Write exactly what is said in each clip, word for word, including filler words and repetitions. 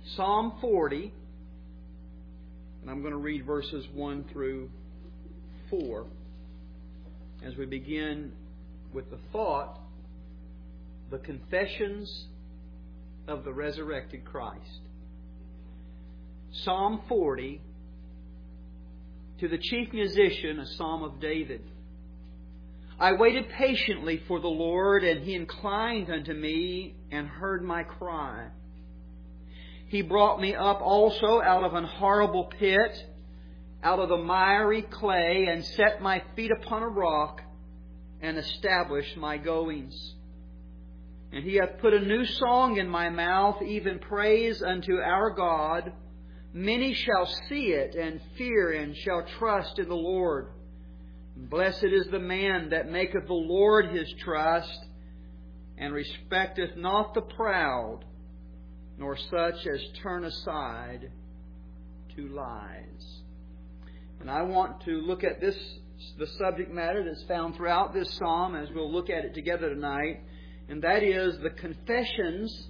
Psalm forty, and I'm going to read verses one through four as we begin with the thought, the confessions of the resurrected Christ. Psalm forty, to the chief musician, a psalm of David. I waited patiently for the Lord, and He inclined unto me and heard my cry. He brought me up also out of an horrible pit, out of the miry clay, and set my feet upon a rock, and established my goings. And He hath put a new song in my mouth, even praise unto our God. Many shall see it, and fear, and shall trust in the Lord. Blessed is the man that maketh the Lord his trust, and respecteth not the proud, nor such as turn aside to lies. And I want to look at this, the subject matter that's found throughout this psalm, as we'll look at it together tonight, and that is the confessions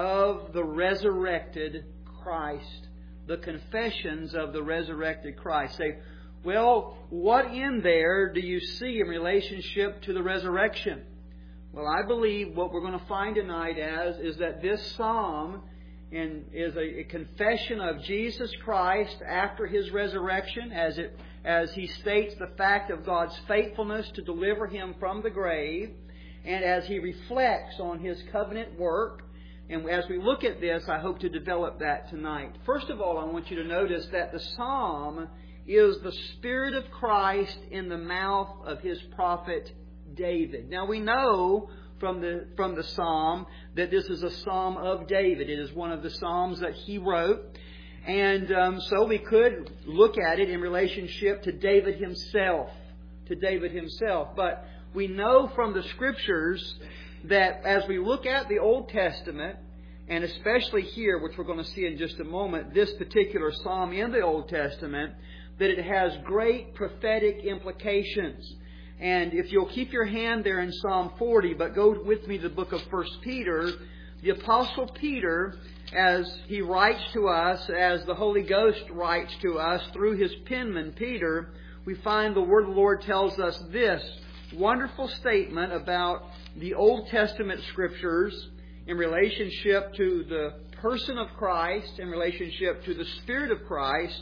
of the resurrected Christ. The confessions of the resurrected Christ. Say, well, what in there do you see in relationship to the resurrection? Well, I believe what we're going to find tonight as is that this psalm in, is a, a confession of Jesus Christ after His resurrection, as it as He states the fact of God's faithfulness to deliver Him from the grave, and as He reflects on His covenant work. And as we look at this, I hope to develop that tonight. First of all, I want you to notice that the psalm is the Spirit of Christ in the mouth of His prophet David. Now we know from the from the psalm that this is a psalm of David. It is one of the psalms that he wrote. And um, so we could look at it in relationship to David himself. To David himself. But we know from the Scriptures that as we look at the Old Testament, and especially here, which we're going to see in just a moment, this particular psalm in the Old Testament, that it has great prophetic implications. And if you'll keep your hand there in Psalm forty, but go with me to the book of First Peter, the Apostle Peter, as he writes to us, as the Holy Ghost writes to us through his penman Peter, we find the Word of the Lord tells us this wonderful statement about the Old Testament Scriptures in relationship to the person of Christ, in relationship to the Spirit of Christ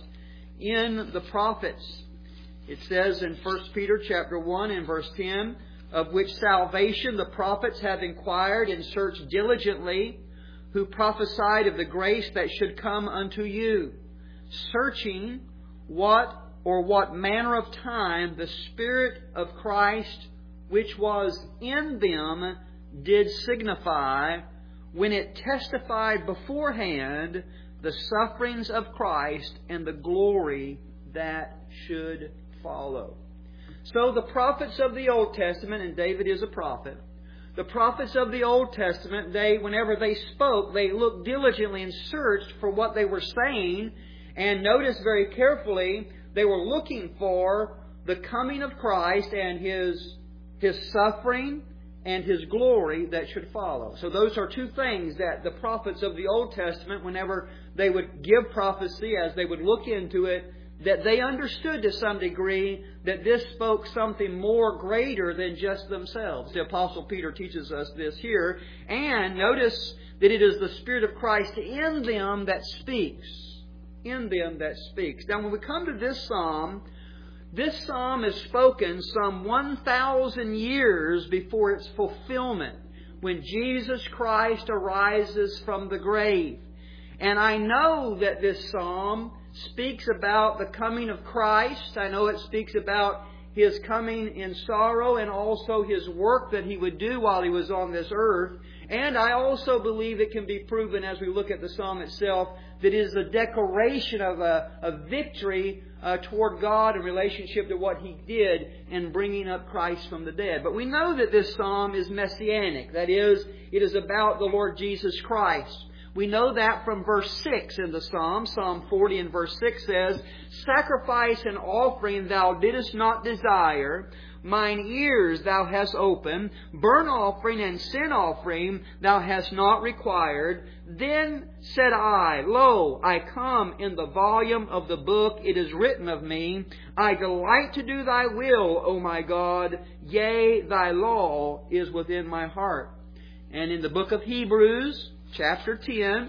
in the prophets. It says in First Peter chapter one and verse ten, of which salvation the prophets have inquired and searched diligently, who prophesied of the grace that should come unto you, searching what or what manner of time the Spirit of Christ which was in them did signify, when it testified beforehand the sufferings of Christ and the glory that should follow. So the prophets of the Old Testament, and David is a prophet, the prophets of the Old Testament, they, whenever they spoke, they looked diligently and searched for what they were saying, and notice very carefully, they were looking for the coming of Christ and His, His suffering and His glory that should follow. So those are two things that the prophets of the Old Testament, whenever they would give prophecy, as they would look into it, that they understood to some degree that this spoke something more greater than just themselves. The Apostle Peter teaches us this here. And notice that it is the Spirit of Christ in them that speaks. In them that speaks. Now when we come to this psalm, this psalm is spoken some one thousand years before its fulfillment, when Jesus Christ arises from the grave. And I know that this psalm speaks about the coming of Christ. I know it speaks about His coming in sorrow and also His work that He would do while He was on this earth. And I also believe it can be proven as we look at the psalm itself that it is a declaration of a, a victory uh, toward God in relationship to what He did in bringing up Christ from the dead. But we know that this psalm is messianic. That is, it is about the Lord Jesus Christ. We know that from verse six in the Psalm. Psalm forty and verse six says, Sacrifice and offering thou didst not desire, mine ears thou hast opened, burnt offering and sin offering thou hast not required. Then said I, Lo, I come, in the volume of the book it is written of me, I delight to do thy will, O my God, yea, thy law is within my heart. And in the book of Hebrews, chapter ten,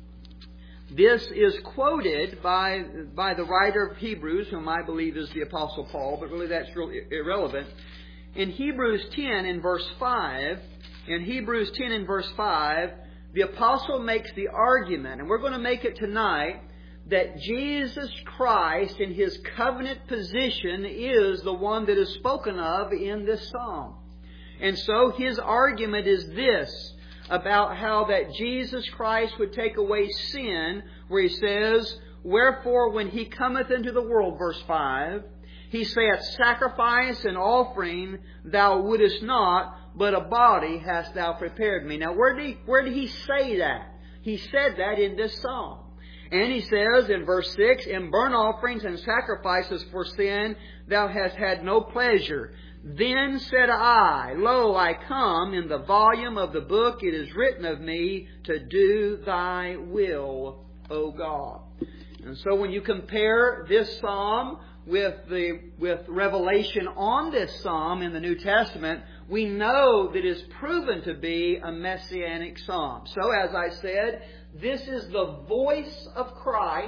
this is quoted by, by the writer of Hebrews, whom I believe is the Apostle Paul, but really that's really irrelevant. In Hebrews ten in verse five, in Hebrews ten in verse five, the Apostle makes the argument, and we're going to make it tonight, that Jesus Christ in His covenant position is the one that is spoken of in this psalm. And so his argument is this, about how that Jesus Christ would take away sin, where he says, Wherefore when He cometh into the world, verse five, He saith, Sacrifice and offering thou wouldest not, but a body hast thou prepared me. Now where did he, where did he say that? He said that in this psalm. And he says in verse six, In burnt offerings and sacrifices for sin thou hast had no pleasure. Then said I, Lo, I come, in the volume of the book it is written of me, to do thy will, O God. And so when you compare this psalm with the with revelation on this psalm in the New Testament, we know that it is proven to be a messianic psalm. So as I said, this is the voice of Christ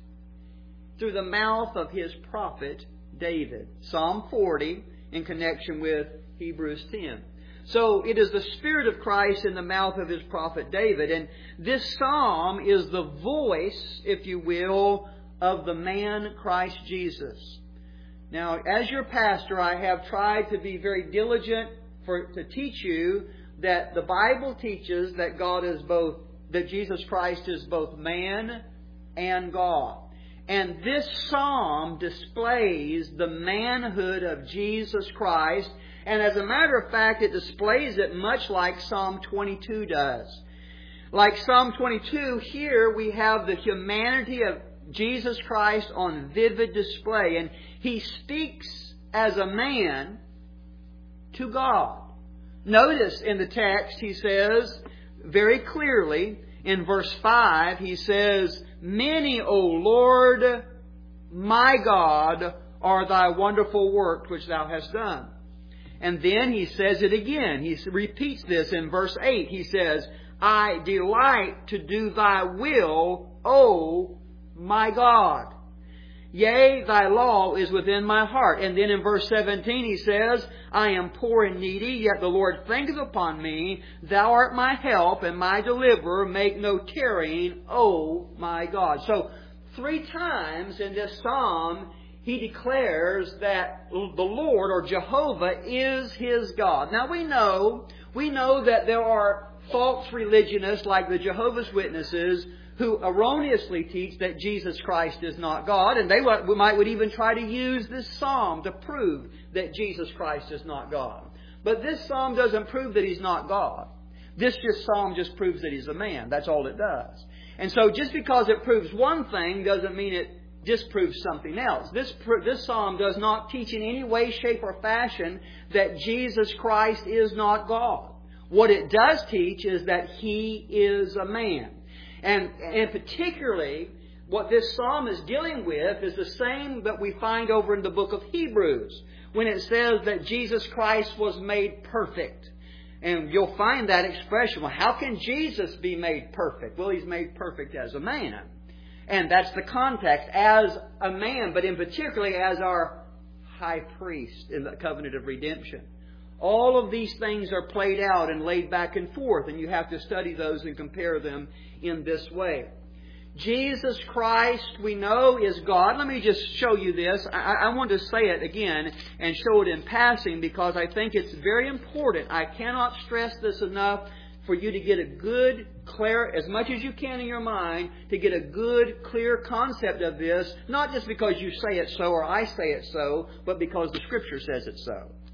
through the mouth of His prophet David. Psalm forty in connection with Hebrews ten. So it is the Spirit of Christ in the mouth of His prophet David. And this psalm is the voice, if you will, of the man Christ Jesus. Now, as your pastor, I have tried to be very diligent for to teach you that the Bible teaches that God is both, that Jesus Christ is both man and God. And this psalm displays the manhood of Jesus Christ. And as a matter of fact, it displays it much like Psalm twenty-two does. Like Psalm twenty-two, here we have the humanity of Jesus Christ on vivid display. And He speaks as a man to God. Notice in the text, He says very clearly, in verse five, He says, Many, O Lord, my God, are thy wonderful works which thou hast done. And then He says it again. He repeats this in verse eight. He says, I delight to do thy will, O my God. Yea, thy law is within my heart. And then in verse seventeen He says, I am poor and needy, yet the Lord thinketh upon me. Thou art my help and my deliverer. Make no tarrying, O my God. So three times in this psalm, he declares that the Lord, or Jehovah, is his God. Now we know, we know that there are false religionists like the Jehovah's Witnesses who erroneously teach that Jesus Christ is not God, and they might would even try to use this psalm to prove that Jesus Christ is not God. But this psalm doesn't prove that He's not God. This just psalm just proves that He's a man. That's all it does. And so just because it proves one thing doesn't mean it disproves something else. This, this psalm does not teach in any way, shape, or fashion that Jesus Christ is not God. What it does teach is that He is a man. And, and particularly, what this psalm is dealing with is the same that we find over in the book of Hebrews, when it says that Jesus Christ was made perfect. And you'll find that expression, well, how can Jesus be made perfect? Well, He's made perfect as a man. And that's the context, as a man, but in particularly as our high priest in the covenant of redemption. All of these things are played out and laid back and forth, and you have to study those and compare them in this way. Jesus Christ, we know, is God. Let me just show you this. I, I want to say it again and show it in passing because I think it's very important. I cannot stress this enough for you to get a good, clear, as much as you can in your mind, to get a good, clear concept of this, not just because you say it so or I say it so, but because the Scripture says it so.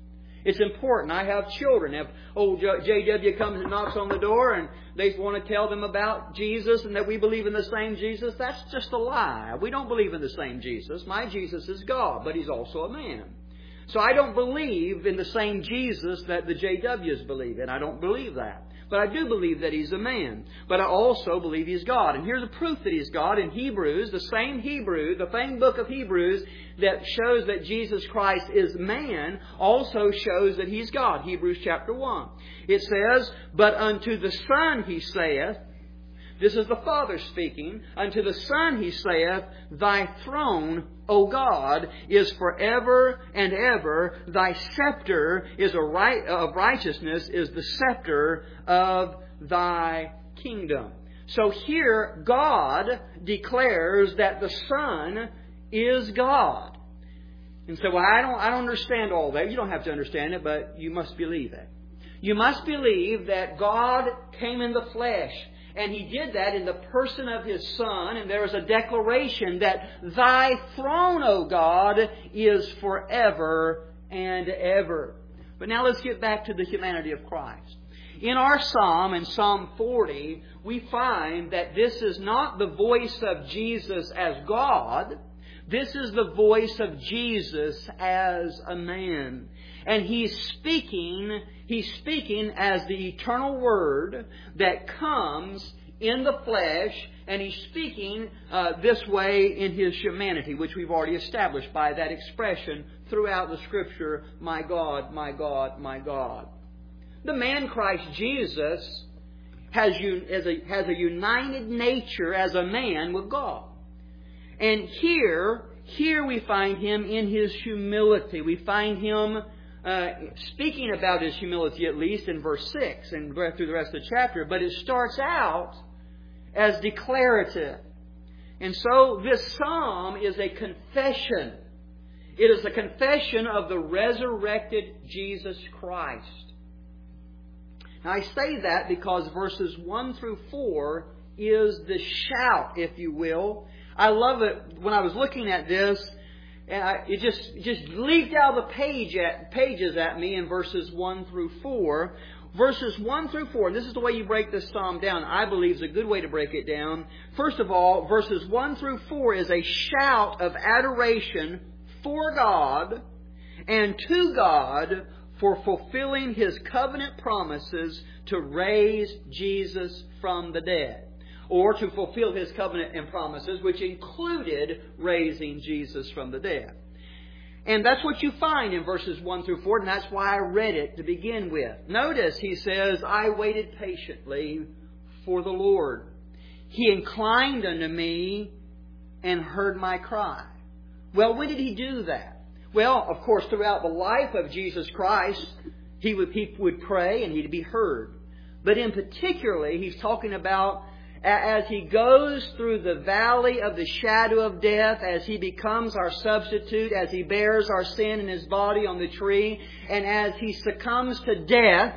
It's important. I have children. If old J W comes and knocks on the door and they want to tell them about Jesus and that we believe in the same Jesus, that's just a lie. We don't believe in the same Jesus. My Jesus is God, but He's also a man. So I don't believe in the same Jesus that the J Ws believe in. I don't believe that. But I do believe that He's a man. But I also believe He's God. And here's a proof that He's God in Hebrews, the same Hebrew, the same book of Hebrews that shows that Jesus Christ is man, also shows that He's God. Hebrews chapter one. It says, "But unto the Son He saith," this is the Father speaking, "unto the Son He saith, Thy throne, O God, is forever and ever. Thy scepter is a right of righteousness, is the scepter of Thy kingdom." So here, God declares that the Son is God. And so, well, I don't, I don't understand all that. You don't have to understand it, but you must believe it. You must believe that God came in the flesh. And He did that in the person of His Son. And there is a declaration that Thy throne, O God, is forever and ever. But now let's get back to the humanity of Christ. In our psalm, in Psalm forty, we find that this is not the voice of Jesus as God. This is the voice of Jesus as a man. And He's speaking, He's speaking as the eternal Word that comes in the flesh, and He's speaking uh, this way in His humanity, which we've already established by that expression throughout the Scripture, "My God, my God, my God." The man Christ Jesus has, has, a, has a united nature as a man with God. And here, here we find Him in His humility. We find Him uh, speaking about His humility, at least in verse six and through the rest of the chapter. But it starts out as declarative. And so this psalm is a confession. It is a confession of the resurrected Jesus Christ. Now I say that because verses one through four is the shout, if you will. I love it when I was looking at this, and I, it just it just leaped out of the page at, pages at me in verses one through four. Verses one through four, and this is the way you break this psalm down, I believe is a good way to break it down. First of all, verses one through four is a shout of adoration for God and to God for fulfilling His covenant promises to raise Jesus from the dead. Or to fulfill His covenant and promises, which included raising Jesus from the dead. And that's what you find in verses one through four, and that's why I read it to begin with. Notice He says, "I waited patiently for the Lord. He inclined unto me and heard my cry." Well, when did He do that? Well, of course, throughout the life of Jesus Christ, He would, he would pray and He'd be heard. But in particularly, He's talking about as He goes through the valley of the shadow of death, as He becomes our substitute, as He bears our sin in His body on the tree, and as He succumbs to death,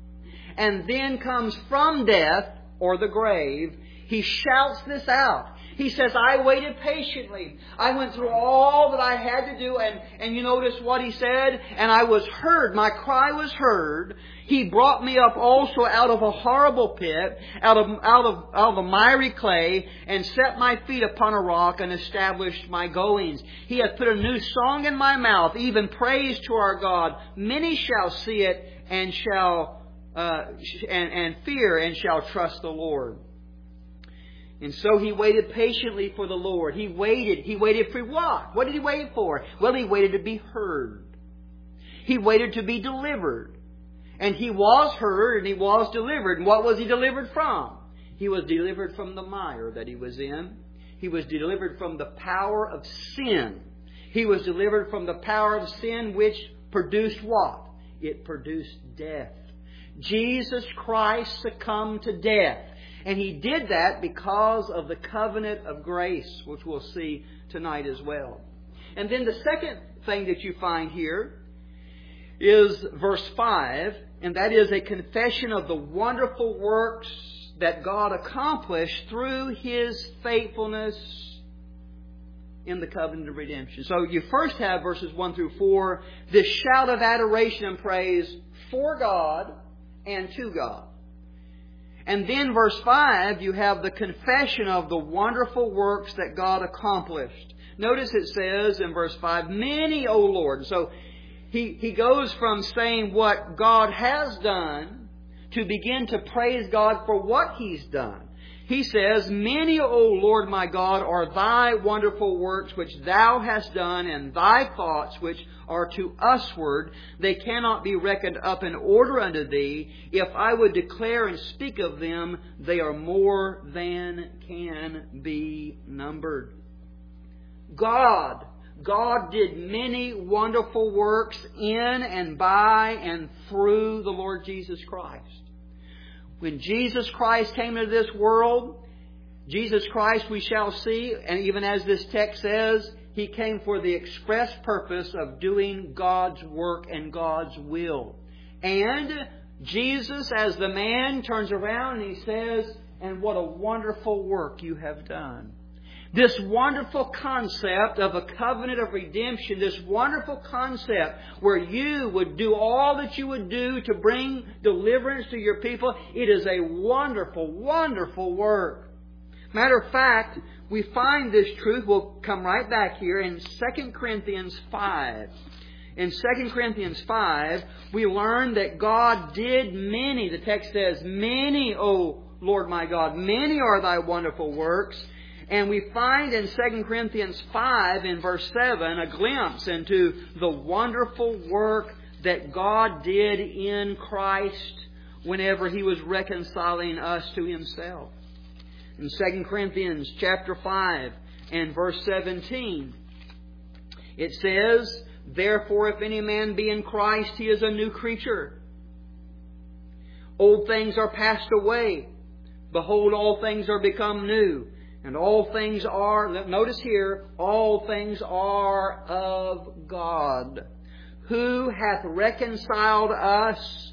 and then comes from death, or the grave, He shouts this out. He says, "I waited patiently. I went through all that I had to do." And, and you notice what He said? "And I was heard. My cry was heard. He brought me up also out of a horrible pit, out of, out of, out of the miry clay, and set my feet upon a rock and established my goings. He hath put a new song in my mouth, even praise to our God. Many shall see it and shall uh, and, and fear and shall trust the Lord." And so He waited patiently for the Lord. He waited. He waited for what? What did He wait for? Well, He waited to be heard. He waited to be delivered. And He was heard and He was delivered. And what was He delivered from? He was delivered from the mire that He was in. He was delivered from the power of sin. He was delivered from the power of sin, which produced what? It produced death. Jesus Christ succumbed to death. And He did that because of the covenant of grace, which we'll see tonight as well. And then the second thing that you find here is verse five, and that is a confession of the wonderful works that God accomplished through His faithfulness in the covenant of redemption. So you first have verses one through four, this shout of adoration and praise for God and to God. And then verse five, you have the confession of the wonderful works that God accomplished. Notice it says in verse five, many, O Lord. So he, he goes from saying what God has done to begin to praise God for what He's done. He says, many, O Lord my God, are Thy wonderful works which Thou hast done, and Thy thoughts which are to usward. They cannot be reckoned up in order unto Thee. If I would declare and speak of them, they are more than can be numbered. God, God did many wonderful works in and by and through the Lord Jesus Christ. When Jesus Christ came into this world, Jesus Christ, we shall see, and even as this text says, He came for the express purpose of doing God's work and God's will. And Jesus, as the man, turns around and He says, and what a wonderful work you have done. This wonderful concept of a covenant of redemption, this wonderful concept where you would do all that you would do to bring deliverance to your people, it is a wonderful, wonderful work. Matter of fact, we find this truth, we'll come right back here in Second Corinthians five. In Second Corinthians five, we learn that God did many, the text says, many, O Lord my God, many are Thy wonderful works. And we find in Second Corinthians five in verse seven a glimpse into the wonderful work that God did in Christ whenever He was reconciling us to Himself. In Second Corinthians chapter five and verse seventeen, it says, therefore if any man be in Christ, he is a new creature. Old things are passed away. Behold, all things are become new. And all things are, notice here, all things are of God, who hath reconciled us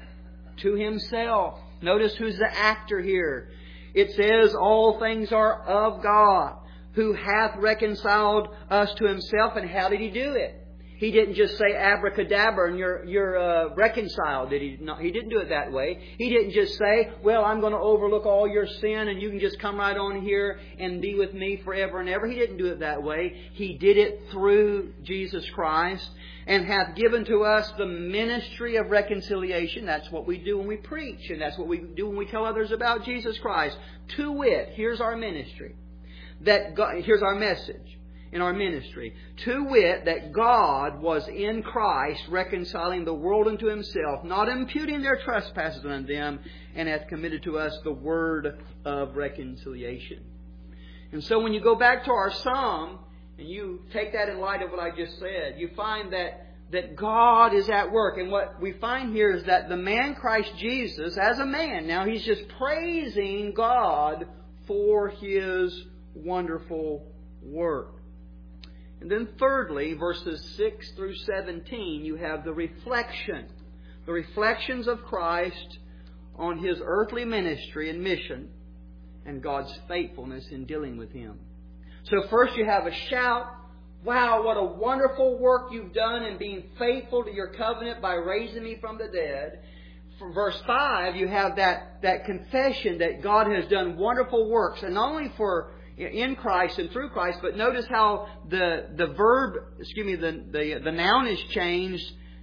to Himself. Notice who's the actor here. It says all things are of God, who hath reconciled us to Himself. And how did He do it? He didn't just say abracadabra and you're, you're uh, reconciled, did He? No, He didn't do it that way. He didn't just say, well, I'm going to overlook all your sin and you can just come right on here and be with me forever and ever. He didn't do it that way. He did it through Jesus Christ and hath given to us the ministry of reconciliation. That's what we do when we preach, and that's what we do when we tell others about Jesus Christ. To wit, here's our ministry. That God, here's our message. In our ministry, to wit, that God was in Christ reconciling the world unto Himself, not imputing their trespasses unto them, and hath committed to us the word of reconciliation. And so when you go back to our psalm, and you take that in light of what I just said, you find that, that God is at work. And what we find here is that the man Christ Jesus, as a man, now He's just praising God for His wonderful work. And then thirdly, verses six through seventeen, you have the reflection. The reflections of Christ on His earthly ministry and mission and God's faithfulness in dealing with Him. So first you have a shout, wow, what a wonderful work you've done in being faithful to your covenant by raising me from the dead. From verse five, you have that, that confession that God has done wonderful works, and not only for in Christ and through Christ, but notice how the the verb, excuse me, the the, the noun is changed.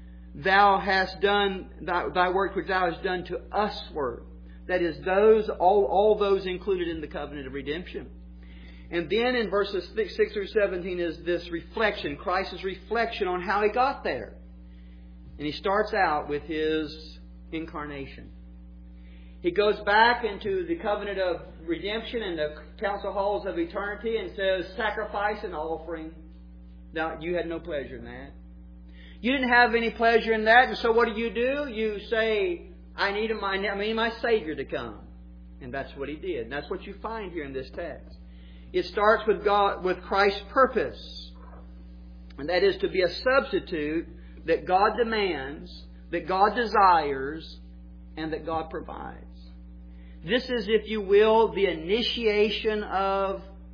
Thou hast done thy, thy work which Thou hast done to usward. That is, those all all those included in the covenant of redemption. And then in verses six, six through seventeen is this reflection, Christ's reflection on how He got there, and He starts out with His incarnation. He goes back into the covenant of redemption and the council halls of eternity and says, sacrifice and offering. Now, you had no pleasure in that. You didn't have any pleasure in that, and so what do you do? You say, I need my, I need my Savior to come. And that's what He did. And that's what you find here in this text. It starts with God, with Christ's purpose. And that is to be a substitute that God demands, that God desires, and that God provides. This is, if you will, the initiation of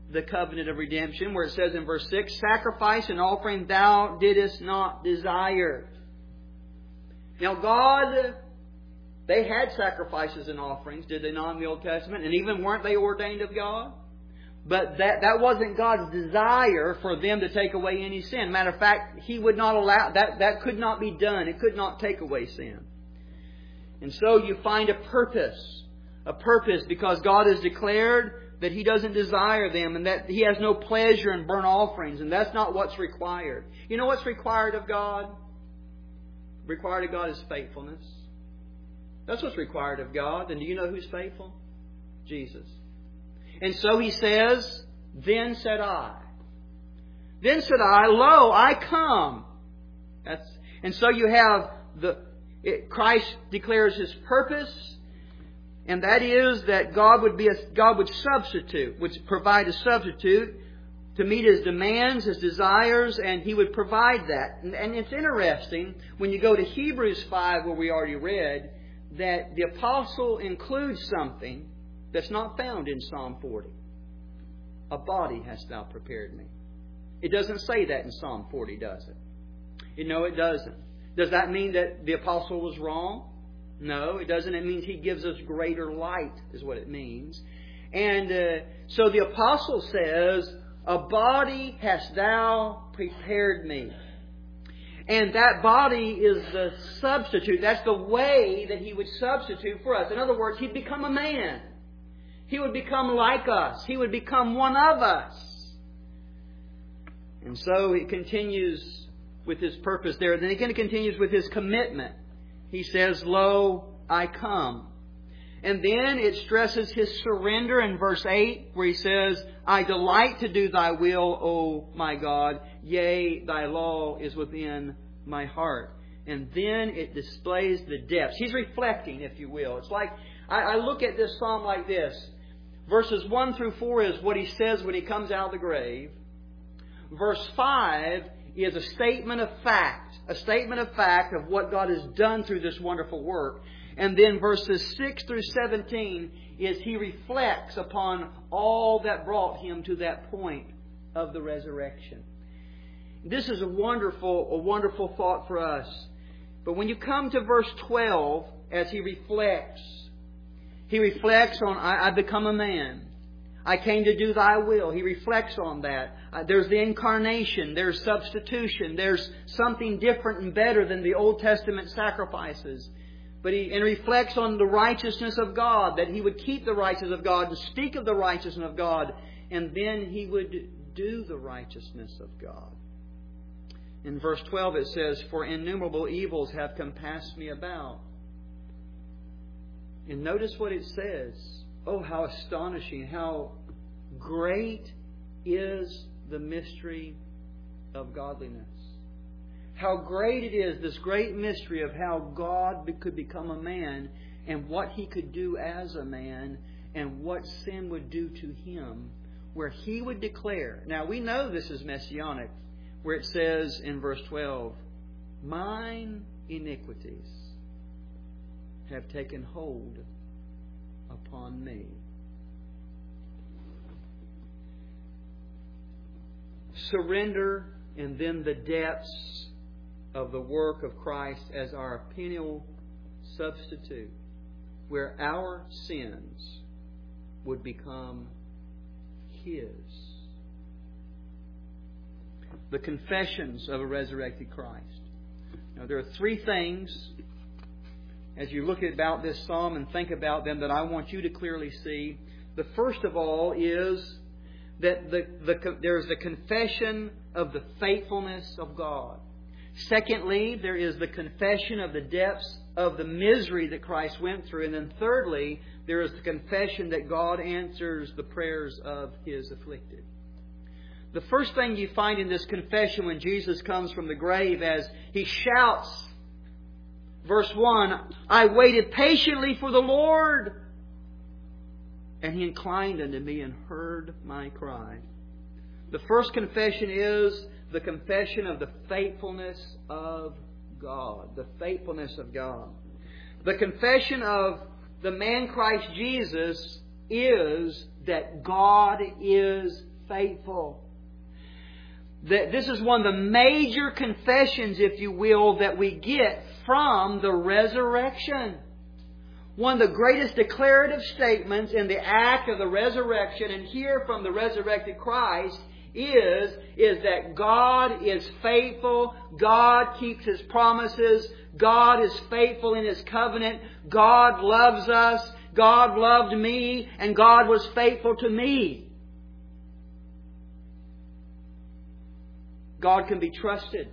the covenant of redemption, where it says in verse six, sacrifice and offering thou didst not desire. Now God, they had sacrifices and offerings, did they not, in the Old Testament? And even weren't they ordained of God? But that, that wasn't God's desire for them to take away any sin. Matter of fact, He would not allow, that, that could not be done. It could not take away sin. And so you find a purpose. A purpose because God has declared that He doesn't desire them and that He has no pleasure in burnt offerings. And that's not what's required. You know what's required of God? Required of God is faithfulness. That's what's required of God. And do you know who's faithful? Jesus. And so He says, then said I. Then said I, lo, I come. That's, and so you have the, it, Christ declares His purpose, and that is that God would be a, God would substitute, would provide a substitute to meet His demands, His desires, and He would provide that. And, and it's interesting, when you go to Hebrews five, where we already read, that the apostle includes something that's not found in Psalm forty. A body hast thou prepared me. It doesn't say that in Psalm forty, does it? You know, it doesn't. Does that mean that the apostle was wrong? No, it doesn't. It means he gives us greater light, is what it means. And uh, so the apostle says, a body hast thou prepared me. And that body is the substitute. That's the way that he would substitute for us. In other words, he'd become a man. He would become like us. He would become one of us. And so he continues with his purpose there. Then again, he continues with his commitment. He says, lo, I come. And then it stresses his surrender in verse eight, where he says, I delight to do thy will, O my God. Yea, thy law is within my heart. And then it displays the depths. He's reflecting, if you will. It's like, I, I look at this psalm like this. Verses one through four is what he says when he comes out of the grave. Verse five is a statement of fact. A statement of fact of what God has done through this wonderful work. And then verses six through seventeen is he reflects upon all that brought him to that point of the resurrection. This is a wonderful, a wonderful thought for us. But when you come to verse twelve, as he reflects, he reflects on, I, I become a man. I came to do thy will. He reflects on that. Uh, there's the incarnation. There's substitution. There's something different and better than the Old Testament sacrifices. But he and reflects on the righteousness of God, that he would keep the righteousness of God and speak of the righteousness of God. And then he would do the righteousness of God. In verse twelve it says, for innumerable evils have compassed me about. And notice what it says. Oh, how astonishing, how great is the mystery of godliness. How great it is, this great mystery of how God could become a man and what He could do as a man and what sin would do to Him, where He would declare. Now, we know this is messianic, where it says in verse twelve, mine iniquities have taken hold upon me. Surrender and then the depths of the work of Christ as our penal substitute, where our sins would become His. The confessions of a resurrected Christ. Now, there are three things, as you look about this psalm and think about them, that I want you to clearly see. The first of all is that the, the, there is the confession of the faithfulness of God. Secondly, there is the confession of the depths of the misery that Christ went through. And then thirdly, there is the confession that God answers the prayers of His afflicted. The first thing you find in this confession when Jesus comes from the grave, as He shouts, verse one, I waited patiently for the Lord, and He inclined unto me and heard my cry. The first confession is the confession of the faithfulness of God. The faithfulness of God. The confession of the man Christ Jesus is that God is faithful. That this is one of the major confessions, if you will, that we get from the resurrection. One of the greatest declarative statements in the act of the resurrection and here from the resurrected Christ is, is that God is faithful. God keeps His promises. God is faithful in His covenant. God loves us. God loved me, and God was faithful to me. God can be trusted.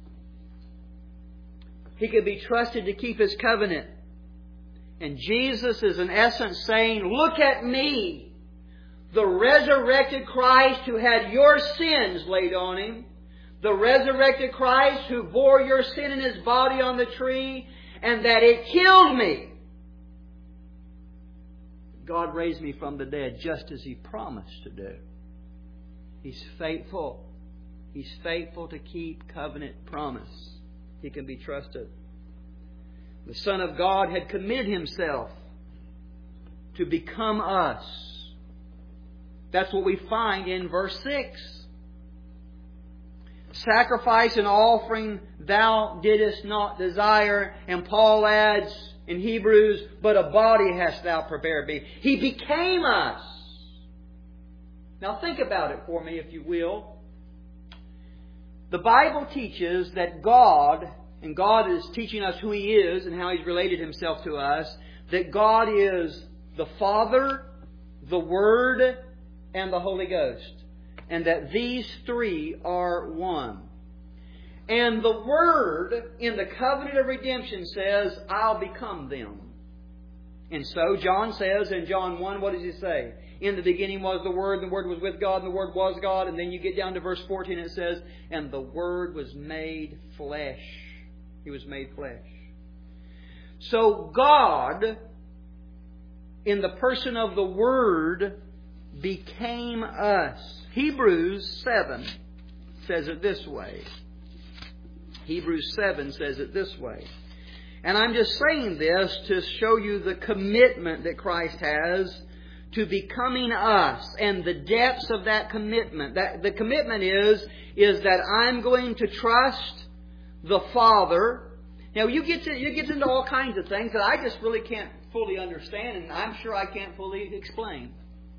He can be trusted to keep His covenant. And Jesus is in essence saying, look at me, the resurrected Christ who had your sins laid on Him, the resurrected Christ who bore your sin in His body on the tree, and that it killed me. God raised me from the dead just as He promised to do. He's faithful. He's faithful to keep covenant promise. He can be trusted. The Son of God had committed Himself to become us. That's what we find in verse six. Sacrifice and offering thou didst not desire. And Paul adds in Hebrews, but a body hast thou prepared me. He became us. Now think about it for me, if you will. The Bible teaches that God, and God is teaching us who He is and how He's related Himself to us, that God is the Father, the Word, and the Holy Ghost. And that these three are one. And the Word in the covenant of redemption says, I'll become them. And so John says in John one, what does he say? In the beginning was the Word, and the Word was with God, and the Word was God. And then you get down to verse fourteen, and it says, and the Word was made flesh. He was made flesh. So God, in the person of the Word, became us. Hebrews seven says it this way. Hebrews seven says it this way. And I'm just saying this to show you the commitment that Christ has to becoming us and the depths of that commitment. That the commitment is, is that I'm going to trust the Father. Now you get to you get into all kinds of things that I just really can't fully understand, and I'm sure I can't fully explain.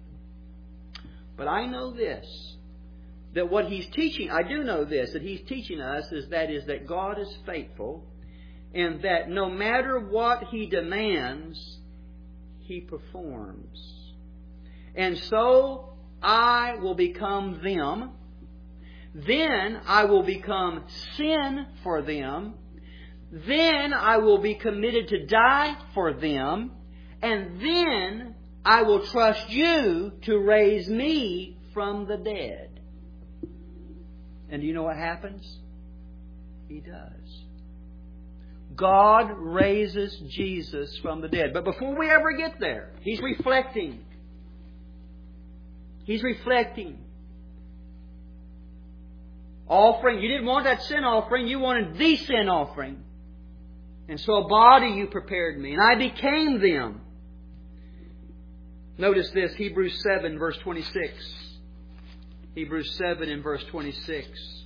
But I know this, that what He's teaching, I do know this, that He's teaching us is that is that God is faithful, and that no matter what He demands, He performs. And so I will become them. Then I will become sin for them. Then I will be committed to die for them. And then I will trust you to raise me from the dead. And do you know what happens? He does. God raises Jesus from the dead. But before we ever get there, He's reflecting. He's reflecting. Offering. You didn't want that sin offering. You wanted the sin offering. And so a body you prepared me. And I became them. Notice this. Hebrews seven verse twenty-six. Hebrews seven and verse twenty-six.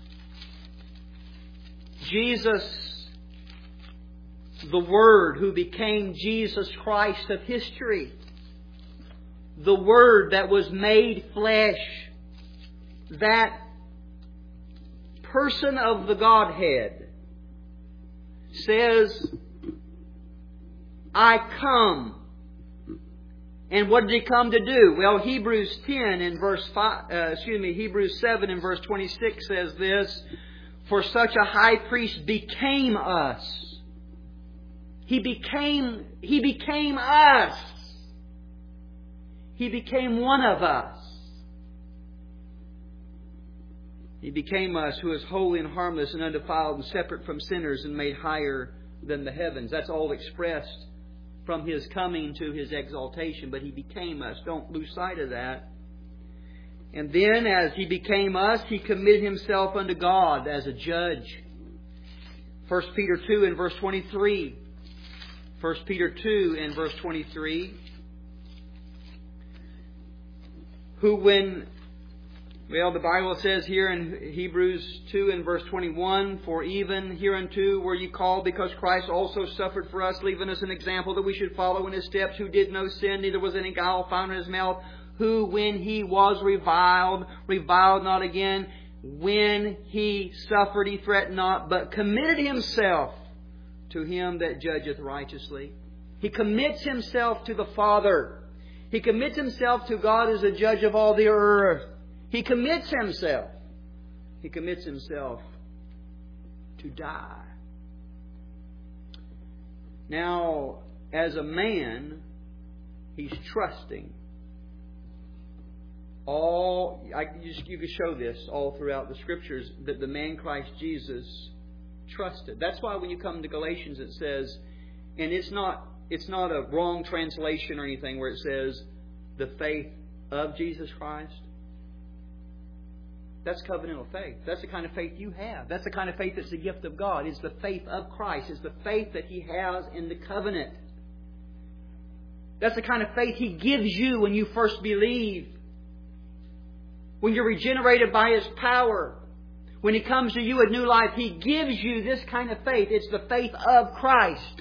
Jesus, the Word who became Jesus Christ of history. The Word that was made flesh. That person of the Godhead says, I come. And what did He come to do? Well, Hebrews ten and verse five, uh, excuse me, Hebrews seven and verse twenty-six says this, for such a high priest became us. He became, He became us. He became one of us. He became us, who is holy and harmless and undefiled and separate from sinners and made higher than the heavens. That's all expressed from His coming to His exaltation. But He became us. Don't lose sight of that. And then as He became us, He committed Himself unto God as a judge. First Peter two and verse twenty-three. First Peter two and verse twenty-three. Who when Well, the Bible says here in Hebrews two and verse twenty-one, "For even hereunto were ye called, because Christ also suffered for us, leaving us an example that we should follow in His steps, who did no sin, neither was any guile found in His mouth, who when He was reviled, reviled not again. When He suffered, He threatened not, but committed Himself to Him that judgeth righteously." He commits Himself to the Father. He commits Himself to God as the judge of all the earth. He commits Himself. He commits Himself to die. Now, as a man, He's trusting. All I, you, you can show this all throughout the Scriptures, that the man Christ Jesus trusted. That's why when you come to Galatians it says, and it's not it's not a wrong translation or anything where it says the faith of Jesus Christ. That's covenantal faith. That's the kind of faith you have. That's the kind of faith that's the gift of God. It's the faith of Christ. It's the faith that He has in the covenant. That's the kind of faith He gives you when you first believe. When you're regenerated by His power. When He comes to you with new life, He gives you this kind of faith. It's the faith of Christ.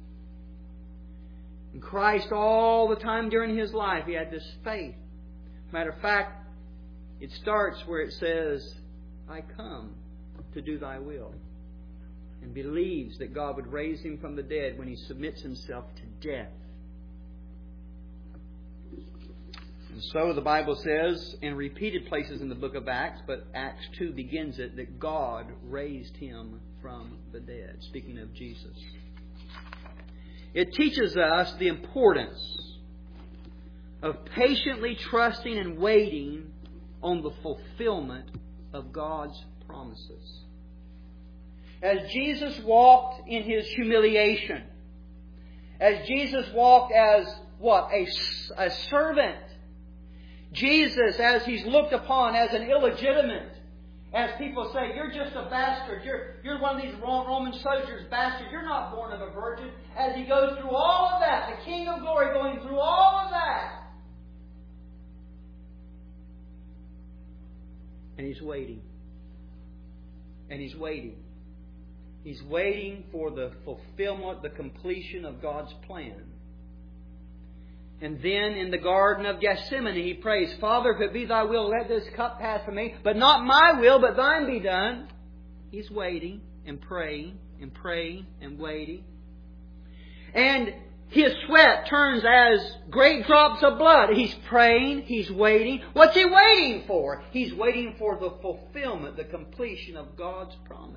And Christ, all the time during His life, He had this faith. Matter of fact, it starts where it says, "I come to do Thy will." And believes that God would raise Him from the dead when He submits Himself to death. And so the Bible says in repeated places in the book of Acts, but Acts two begins it, that God raised Him from the dead. Speaking of Jesus. It teaches us the importance of patiently trusting and waiting on the fulfillment of God's promises. As Jesus walked in His humiliation, as Jesus walked as what? A, a servant. Jesus, as He's looked upon as an illegitimate, as people say, "You're just a bastard. You're, you're one of these Roman soldiers, bastard. You're not born of a virgin." As He goes through all of that, the King of Glory going through all of that, and He's waiting. And He's waiting. He's waiting for the fulfillment, the completion of God's plan. And then in the Garden of Gethsemane, He prays, "Father, if it be Thy will, let this cup pass from me. But not my will, but Thine be done." He's waiting and praying and praying and waiting. And His sweat turns as great drops of blood. He's praying. He's waiting. What's He waiting for? He's waiting for the fulfillment, the completion of God's promise.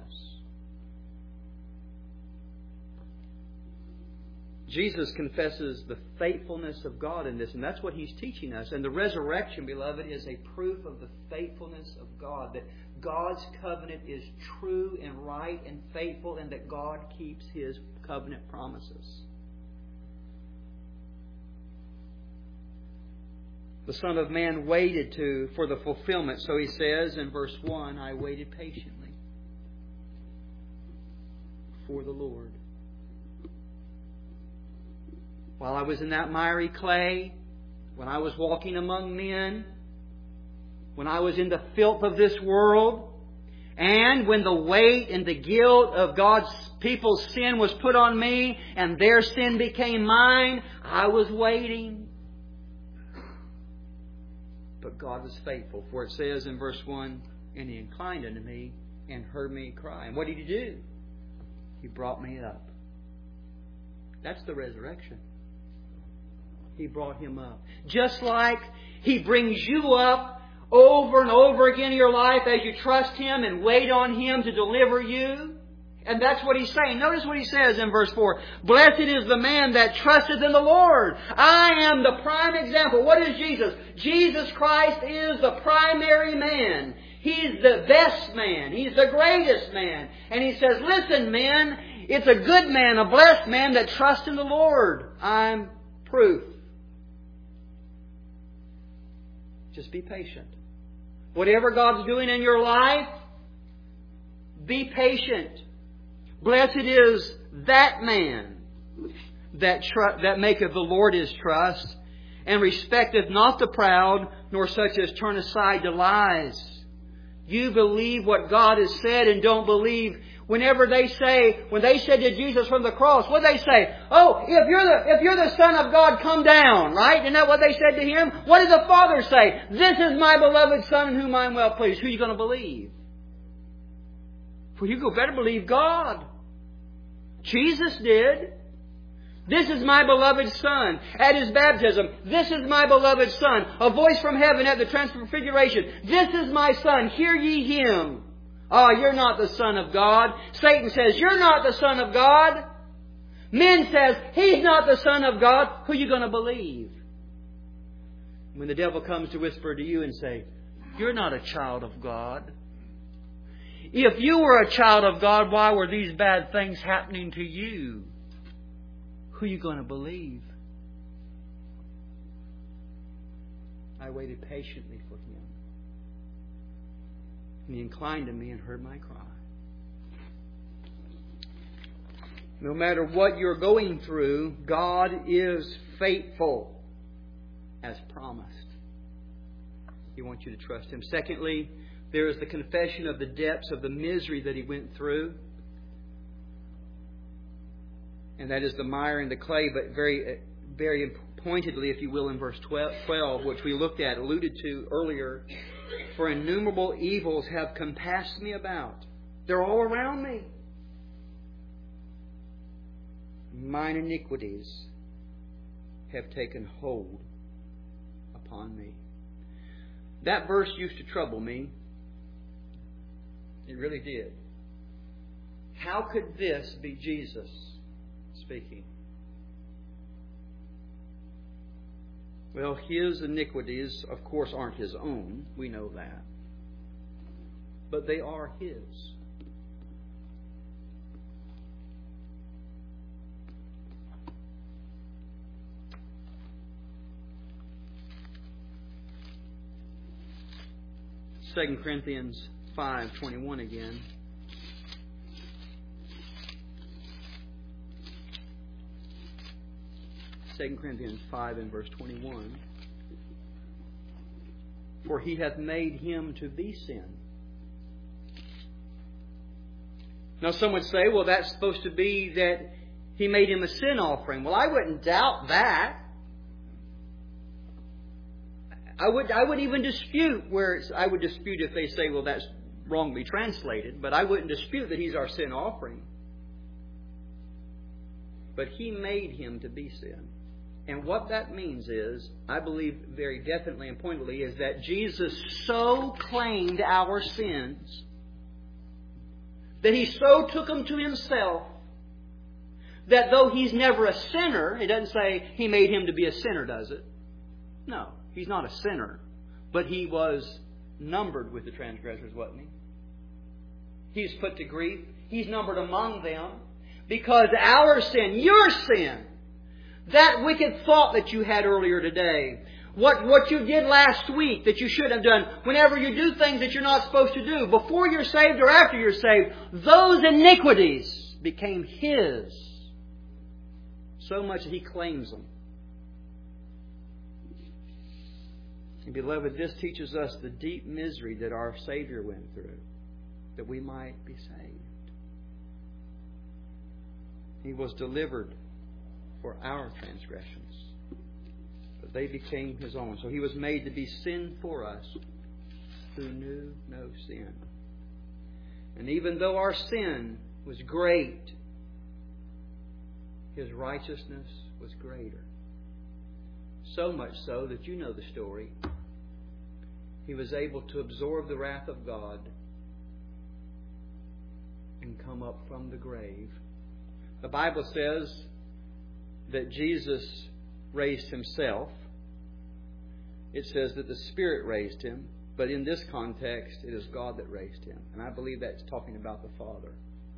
Jesus confesses the faithfulness of God in this, and that's what He's teaching us. And the resurrection, beloved, is a proof of the faithfulness of God, that God's covenant is true and right and faithful, and that God keeps His covenant promises. The Son of Man waited to for the fulfillment. So He says in verse one, "I waited patiently for the Lord." While I was in that miry clay, when I was walking among men, when I was in the filth of this world, and when the weight and the guilt of God's people's sin was put on me and their sin became mine, I was waiting. But God was faithful, for it says in verse one, "And He inclined unto me and heard me cry." And what did He do? He brought me up. That's the resurrection. He brought him up. Just like He brings you up over and over again in your life as you trust Him and wait on Him to deliver you. And that's what He's saying. Notice what He says in verse four. "Blessed is the man that trusteth in the Lord." I am the prime example. What is Jesus? Jesus Christ is the primary man. He's the best man. He's the greatest man. And He says, "Listen, men, it's a good man, a blessed man that trusts in the Lord." I'm proof. Just be patient. Whatever God's doing in your life, be patient. Blessed is that man that tr- that maketh the Lord his trust, and respecteth not the proud, nor such as turn aside to lies. You believe what God has said and don't believe. Whenever they say, when they said to Jesus from the cross, what did they say? Oh, if you're the, if you're the Son of God, come down, right? Isn't that what they said to Him? What did the Father say? This is my beloved Son in whom I am well pleased. Who are you going to believe? For you better believe God. Jesus did. This is my beloved Son. At His baptism, this is my beloved Son. A voice from heaven at the transfiguration. This is my Son. Hear ye Him. Ah, oh, you're not the Son of God. Satan says, you're not the Son of God. Men says, He's not the Son of God. Who are you going to believe? When the devil comes to whisper to you and say, you're not a child of God. If you were a child of God, why were these bad things happening to you? Who are you going to believe? I waited patiently for Him. And He inclined to me and heard my cry. No matter what you're going through, God is faithful as promised. He wants you to trust Him. Secondly, there is the confession of the depths of the misery that He went through. And that is the mire and the clay, but very, very pointedly, if you will, in verse twelve, which we looked at, alluded to earlier. For innumerable evils have compassed me about. They're all around me. Mine iniquities have taken hold upon me. That verse used to trouble me. It really did. How could this be Jesus speaking? Well, His iniquities, of course, aren't His own. We know that. But they are His. Second Corinthians five twenty-one again. Second Corinthians five and verse twenty-one. For He hath made Him to be sin. Now some would say, well, that's supposed to be that He made Him a sin offering. Well, I wouldn't doubt that. I would I would even dispute where it's, I would dispute if they say, well, that's wrongly translated. But I wouldn't dispute that He's our sin offering. But He made Him to be sin. And what that means is, I believe very definitely and pointedly, is that Jesus so claimed our sins that He so took them to Himself that though He's never a sinner, it doesn't say He made Him to be a sinner, does it? No, He's not a sinner. But He was numbered with the transgressors, wasn't He? He's put to grief. He's numbered among them because our sin, your sin, that wicked thought that you had earlier today, what, what you did last week that you should have done, whenever you do things that you're not supposed to do, before you're saved or after you're saved, those iniquities became His. So much that He claims them. And beloved, this teaches us the deep misery that our Savior went through, that we might be saved. He was delivered for our transgressions, but they became His own. So He was made to be sin for us who knew no sin. And even though our sin was great, His righteousness was greater. So much so that you know the story. He was able to absorb the wrath of God and come up from the grave. The Bible says that Jesus raised Himself. It says that the Spirit raised Him. But in this context, it is God that raised Him. And I believe that's talking about the Father.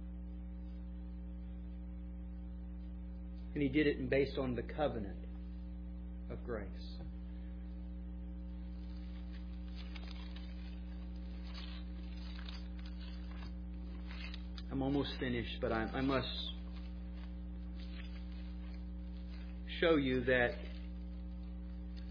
And He did it based on the covenant of grace. I'm almost finished, but I, I must show you that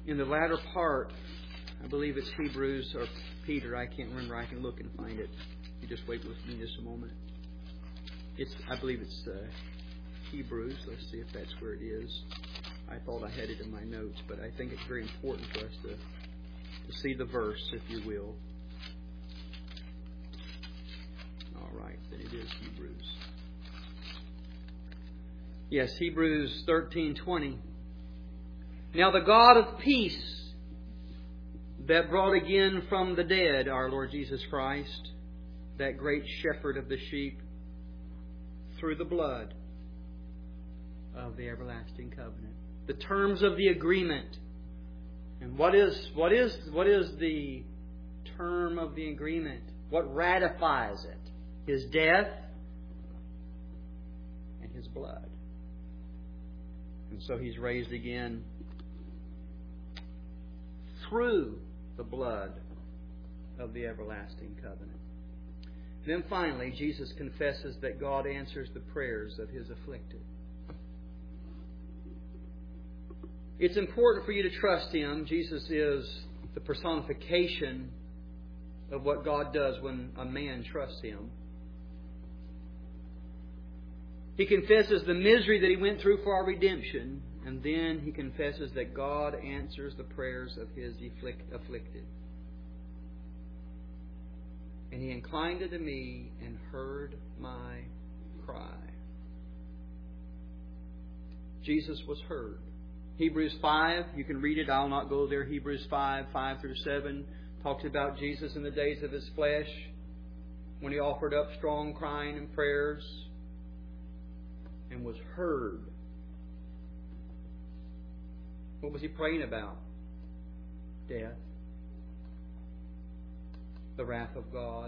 in the latter part, I believe it's Hebrews or Peter, I can't remember, I can look and find it. You just wait with me just a moment. It's, I believe it's uh, Hebrews. Let's see if that's where it is. I thought I had it in my notes, but I think it's very important for us to, to see the verse, if you will. All right, then it is Hebrews. Yes, Hebrews thirteen twenty. Now the God of peace, that brought again from the dead our Lord Jesus Christ, that great shepherd of the sheep, through the blood of the everlasting covenant. The terms of the agreement. And what is what is what is the term of the agreement? What ratifies it? His death and His blood. And so He's raised again through the blood of the everlasting covenant. Then finally, Jesus confesses that God answers the prayers of His afflicted. It's important for you to trust Him. Jesus is the personification of what God does when a man trusts Him. He confesses the misery that He went through for our redemption, and then He confesses that God answers the prayers of His afflicted. And He inclined unto me and heard my cry. Jesus was heard. Hebrews five, you can read it. I'll not go there. Hebrews five, five through seven, talks about Jesus in the days of His flesh, when He offered up strong crying and prayers and was heard. What was He praying about? Death. The wrath of God.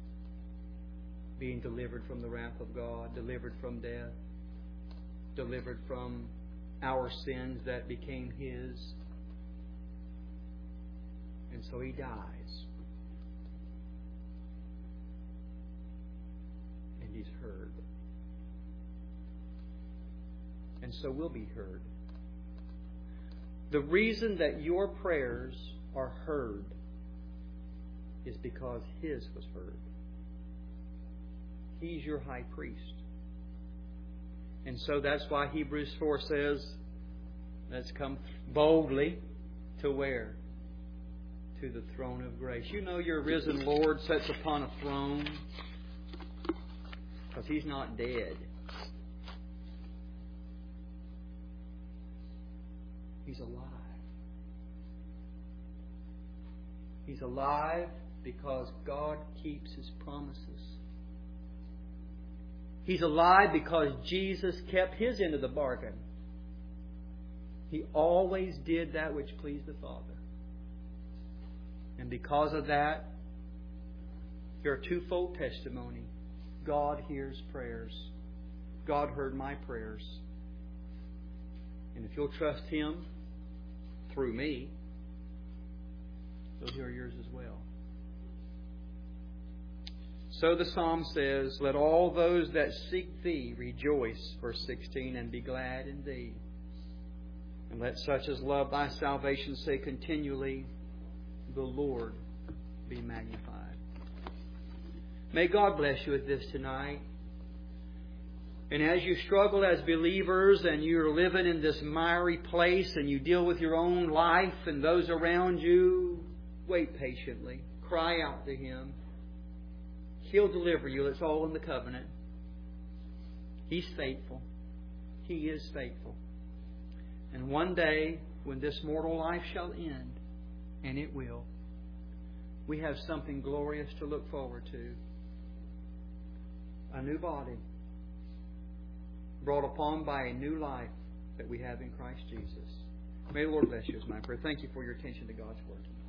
Being delivered from the wrath of God. Delivered from death. Delivered from our sins that became His. And so He dies. And He's heard. And so we'll be heard. The reason that your prayers are heard is because His was heard. He's your high priest. And so that's why Hebrews four says, let's come boldly to where? To the throne of grace. You know your risen Lord sits upon a throne because He's not dead. He's alive. He's alive because God keeps His promises. He's alive because Jesus kept His end of the bargain. He always did that which pleased the Father. And because of that, you're a twofold testimony. God hears prayers. God heard my prayers. And if you'll trust Him through me, He'll hear yours as well. So the psalm says, let all those that seek Thee rejoice, verse sixteen, and be glad in Thee. And let such as love Thy salvation say continually, the Lord be magnified. May God bless you with this tonight. And as you struggle as believers and you're living in this miry place and you deal with your own life and those around you, wait patiently. Cry out to Him. He'll deliver you. It's all in the covenant. He's faithful. He is faithful. And one day, when this mortal life shall end, and it will, we have something glorious to look forward to. A new body brought upon by a new life that we have in Christ Jesus. May the Lord bless you, is my prayer. Thank you for your attention to God's Word.